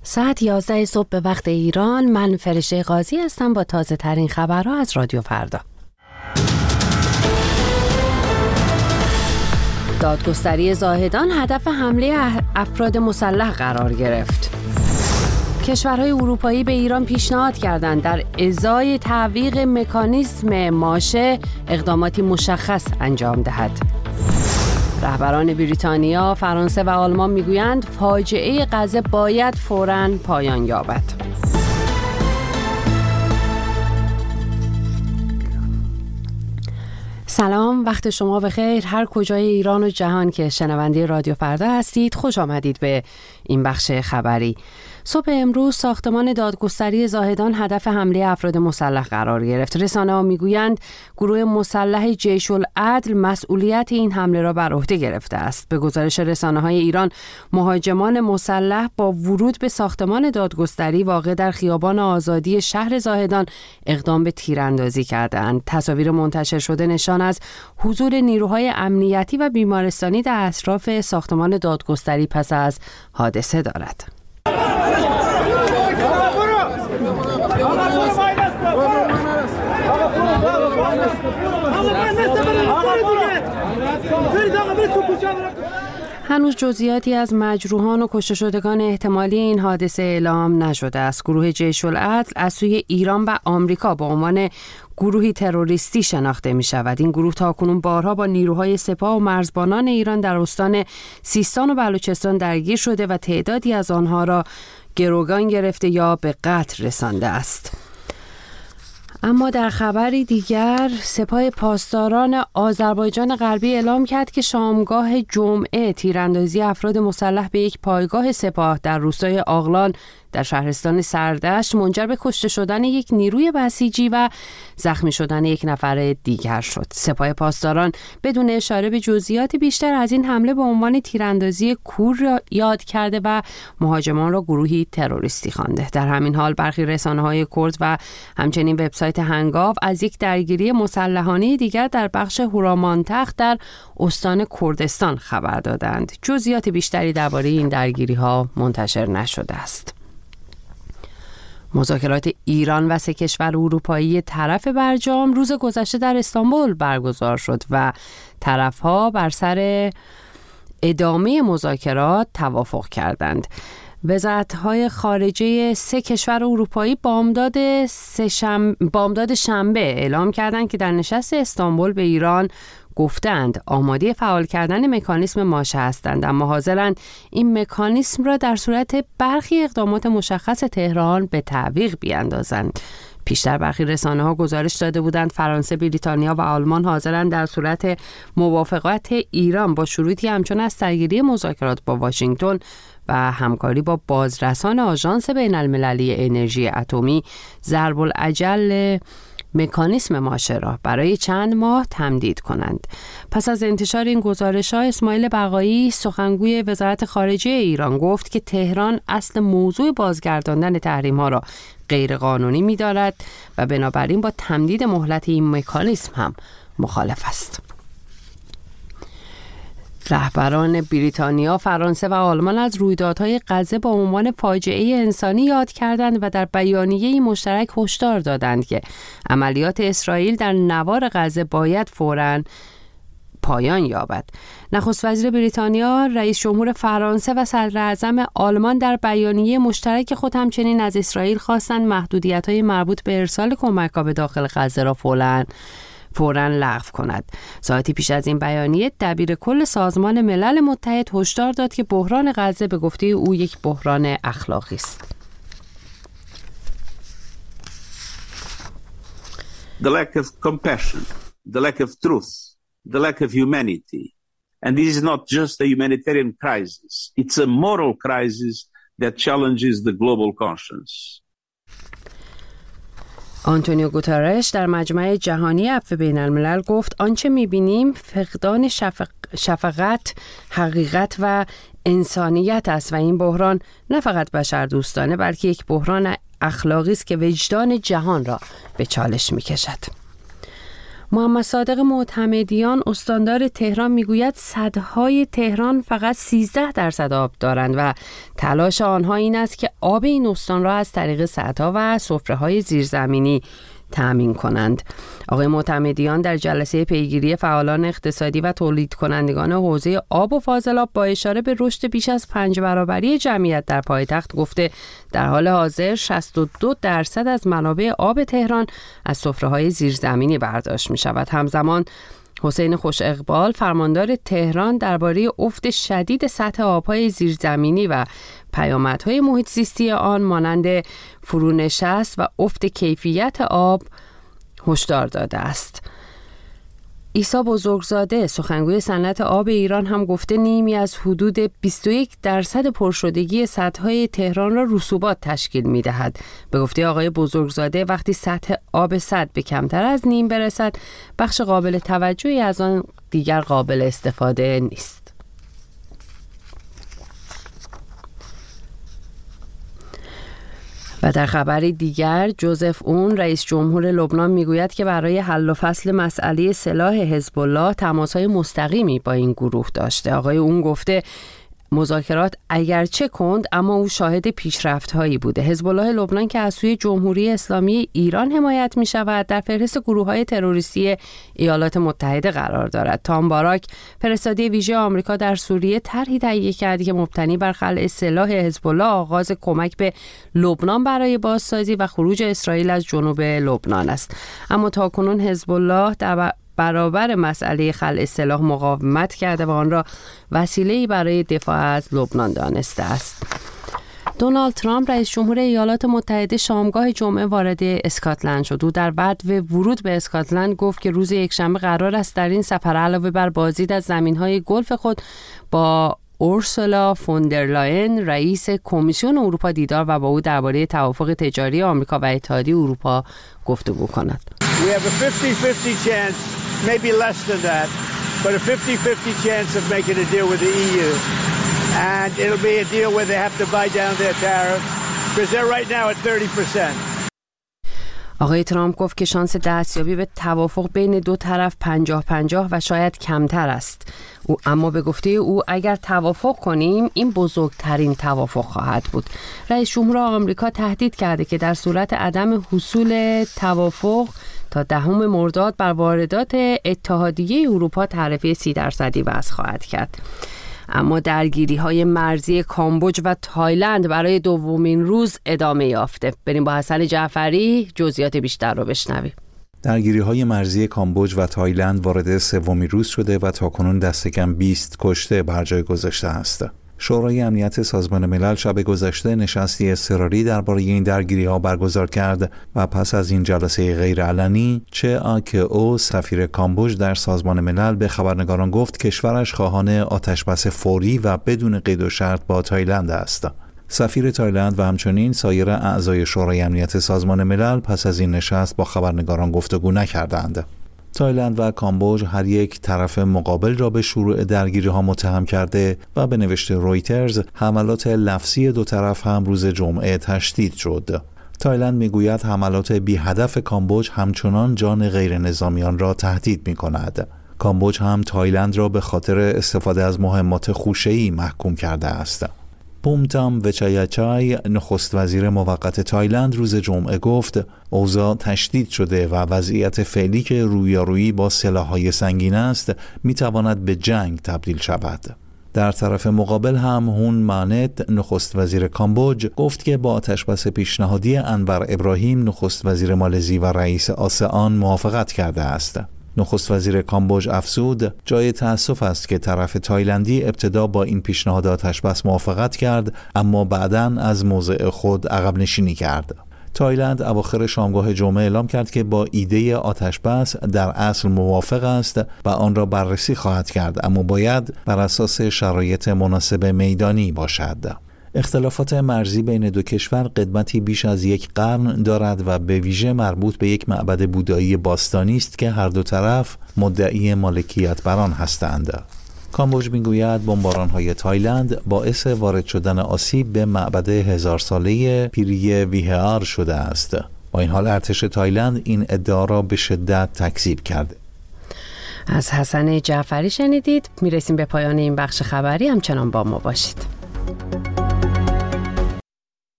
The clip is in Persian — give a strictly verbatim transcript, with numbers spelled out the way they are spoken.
ساعت یازده صبح به وقت ایران. من فرشته قاضی هستم با تازه ترین خبرها از رادیو فردا. دادگستری زاهدان هدف حمله افراد مسلح قرار گرفت. کشورهای اروپایی به ایران پیشنهاد کردند در ازای تعویق مکانیزم ماشه اقداماتی مشخص انجام دهد. رهبران بریتانیا، فرانسه و آلمان میگویند فاجعه غزه باید فوراً پایان یابد. سلام، وقت شما بخیر. هر کجای ایران و جهان که شنونده رادیو فردا هستید، خوش آمدید به این بخش خبری. صبح امروز ساختمان دادگستری زاهدان هدف حمله افراد مسلح قرار گرفت. رسانه‌ها میگویند گروه مسلح جیش العدل مسئولیت این حمله را بر عهده گرفته است. به گزارش رسانه‌های ایران، مهاجمان مسلح با ورود به ساختمان دادگستری واقع در خیابان آزادی شهر زاهدان اقدام به تیراندازی کردند. تصاویر منتشر شده نشان از حضور نیروهای امنیتی و بیمارستانی در اطراف ساختمان دادگستری پس از حادثه دارد. هنوز جزئیاتی از مجروحان و کشته شدگان احتمالی این حادثه اعلام نشده است. گروه جیش العدل از سوی ایران و آمریکا به عنوان گروهی تروریستی شناخته می شود. این گروه تاکنون بارها با نیروهای سپاه و مرزبانان ایران در استان سیستان و بلوچستان درگیر شده و تعدادی از آنها را گروگان گرفته یا به قتل رسانده است. اما در خبری دیگر، سپاه پاسداران آذربایجان غربی اعلام کرد که شامگاه جمعه تیراندازی افراد مسلح به یک پایگاه سپاه در روستای آغلان در شهرستان سردشت منجر به کشته شدن یک نیروی بسیجی و زخمی شدن یک نفر دیگر شد. سپاه پاسداران بدون اشاره به جزئیات بیشتر از این حمله به عنوان تیراندازی کور را یاد کرده و مهاجمان را گروهی تروریستی خوانده. در همین حال برخی رسانه‌های کرد و همچنین وبسایت هنگاو از یک درگیری مسلحانه دیگر در بخش هورامانتخت در استان کردستان خبر دادند. جزئیات بیشتری درباره این درگیری‌ها منتشر نشده است. مذاکرات ایران و سه کشور اروپایی طرف برجام روز گذشته در استانبول برگزار شد و طرف‌ها بر سر ادامه مذاکرات توافق کردند. وزارت‌های خارجه سه کشور اروپایی بامداد سه‌شنبه بامداد شنبه اعلام کردند که در نشست استانبول به ایران گفتند آماده فعال کردن مکانیسم ماشه هستند، اما حاضرند این مکانیسم را در صورت برخی اقدامات مشخص تهران به تعویق بیاندازند. پیشتر برخی رسانه‌ها گزارش داده بودند فرانسه، بریتانیا و آلمان حاضرند در صورت موافقت ایران با شروطی همچون از سرگیری مذاکرات با واشنگتن و همکاری با بازرسان آژانس بین‌المللی انرژی اتمی ضرب الاجل مکانیسم ماشه را برای چند ماه تمدید کنند. پس از انتشار این گزارش‌ها، اسماعیل بقایی، سخنگوی وزارت خارجه ایران، گفت که تهران اصل موضوع بازگرداندن تحریم‌ها را غیرقانونی می‌دارد و بنابراین با تمدید مهلت این مکانیسم هم مخالف است. رهبران بریتانیا، فرانسه و آلمان از رویدادهای غزه با عنوان فاجعه انسانی یاد کردند و در بیانیه‌ای مشترک هشدار دادند که عملیات اسرائیل در نوار غزه باید فوراً پایان یابد. نخست وزیر بریتانیا، رئیس جمهور فرانسه و صدر اعظم آلمان در بیانیه مشترک خود همچنین از اسرائیل خواستند محدودیت‌های مربوط به ارسال کمک‌ها به داخل غزه را فوراً فوراً لغو کند. ساعتی پیش از این بیانیه، دبیر کل سازمان ملل متحد هشدار داد که بحران غزه به گفته او یک بحران اخلاقی است. The lack of compassion, the lack of truth, the lack of humanity. And this is not just a humanitarian crisis. It's a moral crisis that challenges the global conscience. آنتونیو گوتارش در مجمع جهانی عفو بین الملل گفت آنچه می‌بینیم فقدان شفق... شفقت، حقیقت و انسانیت است و این بحران نه فقط بشردوستانه بلکه یک بحران اخلاقی است که وجدان جهان را به چالش می‌کشد. محمد صادق معتمدیان استاندار تهران میگوید سدهای تهران فقط سیزده درصد آب دارند و تلاش آنها این است که آب این استان را از طریق سدها و سفره‌های زیرزمینی تأمین کنند. آقای معتمدیان در جلسه پیگیری فعالان اقتصادی و تولید کنندگان حوزه آب و فاضلاب با اشاره به رشد بیش از پنج برابری جمعیت در پایتخت گفته در حال حاضر شصت و دو درصد از منابع آب تهران از سفره‌های زیرزمینی برداشت می شود. همزمان حسین خوش اقبال فرماندار تهران درباره افت شدید سطح آب‌های زیرزمینی و پیامدهای محیط زیستی آن مانند فرونشست و افت کیفیت آب هشدار داده است. عیسی بزرگزاده سخنگوی صنعت آب ایران هم گفته نیمی از حدود بیست و یک درصد پرشدگی سدهای تهران را رسوبات تشکیل می‌دهد. به گفته آقای بزرگزاده وقتی سطح آب سد به کمتر از نیم برسد بخش قابل توجهی از آن دیگر قابل استفاده نیست. و در خبری دیگر جوزف اون رئیس جمهور لبنان میگوید که برای حل و فصل مسئله سلاح حزب الله تماس‌های مستقیمی با این گروه داشته. آقای اون گفته مذاکرات اگرچه کند اما او شاهد پیشرفت‌هایی بوده. حزب الله لبنان که از سوی جمهوری اسلامی ایران حمایت می‌شود در فهرست گروه‌های تروریستی ایالات متحده قرار دارد. تام باراک فرستاده ویژه آمریکا در سوریه طرحی تهیه کرد که مبتنی بر خلع سلاح حزب الله آغاز کمک به لبنان برای بازسازی و خروج اسرائیل از جنوب لبنان است. اما تاکنون حزب الله در برابر مسئله خلع سلاح مقاومت کرده و آن را وسیله‌ای برای دفاع از لبنان دانسته است. دونالد ترامپ رئیس جمهور ایالات متحده شامگاه جمعه وارد اسکاتلند شد. او در بعد ورود به اسکاتلند گفت که روز یکشنبه قرار است در این سفر علاوه بر بازدید از زمین‌های گلف خود با اورسولا فوندرلاین رئیس کمیسیون اروپا دیدار و با او درباره توافق تجاری آمریکا و اتحادیه اروپا گفتگو کند. We have a fifty fifty chance, maybe less than that, but a fifty fifty chance of making a deal with the E U. And it'll be a deal where they have to buy down their tariffs because they're right now at thirty percent. آقای ترامپ گفت که شانس دستیابی به توافق بین دو طرف پنجاه پنجاه و شاید کمتر است. او اما به گفته او اگر توافق کنیم این بزرگترین توافق خواهد بود. رئیس جمهور آمریکا تهدید کرده که در صورت عدم حصول توافق تا دهم مرداد بر واردات اتحادیه اروپا تعرفه سی درصدی وضع خواهد کرد. اما درگیری‌های مرزی کامبوج و تایلند برای دومین روز ادامه یافته. بریم با حسن جعفری جزئیات بیشتر رو بشنویم. درگیری‌های مرزی کامبوج و تایلند وارد سومین روز شده و تاکنون دست کم بیست کشته بر جای گذاشته است. شورای امنیت سازمان ملل شب گذشته نشستی اضطراری درباره این درگیری‌ها برگزار کرد و پس از این جلسه غیرعلنی چه آکه او سفیر کامبوج در سازمان ملل به خبرنگاران گفت کشورش خواهان آتشبس فوری و بدون قید و شرط با تایلند است. سفیر تایلند و همچنین سایر اعضای شورای امنیت سازمان ملل پس از این نشست با خبرنگاران گفتگو نکردند. تایلند و کامبوج هر یک طرف مقابل را به شروع درگیری‌ها متهم کرده و به نوشت رویترز حملات لفظی دو طرف هم روز جمعه تشدید شد. تایلند میگوید حملات بی هدف کامبوج همچنان جان غیر نظامیان را تهدید می‌کند. کامبوج هم تایلند را به خاطر استفاده از مهمات خوشه‌ای محکوم کرده است. پومتام وچایاچای نخست وزیر موقت تایلند روز جمعه گفت اوضاع تشدید شده و وضعیت فعلی که رویارویی با سلاح‌های سنگین است میتواند به جنگ تبدیل شود. در طرف مقابل هم هون مانت نخست وزیر کامبوج گفت که با آتشبس پیشنهادی انور ابراهیم نخست وزیر مالزی و رئیس آسئان موافقت کرده است. نخست وزیر کامبوج افزود جای تأسف است که طرف تایلندی ابتدا با این پیشنهاد آتشبس موافقت کرد اما بعداً از موضع خود عقب نشینی کرد. تایلند اواخر شامگاه جمعه اعلام کرد که با ایده آتشبس در اصل موافق است و آن را بررسی خواهد کرد اما باید بر اساس شرایط مناسب میدانی باشد. اختلافات مرزی بین دو کشور قدمتی بیش از یک قرن دارد و به ویژه مربوط به یک معبد بودایی باستانی است که هر دو طرف مدعی مالکیت بر آن هستند. کامبوج میگوید بمباران‌های تایلند باعث وارد شدن آسیب به معبد هزار ساله پیری ویهار شده است. با این حال ارتش تایلند این ادعا را به شدت تکذیب کرده. از حسن جعفری شنیدید. میرسیم به پایان این بخش خبری، همچنان با ما باشید.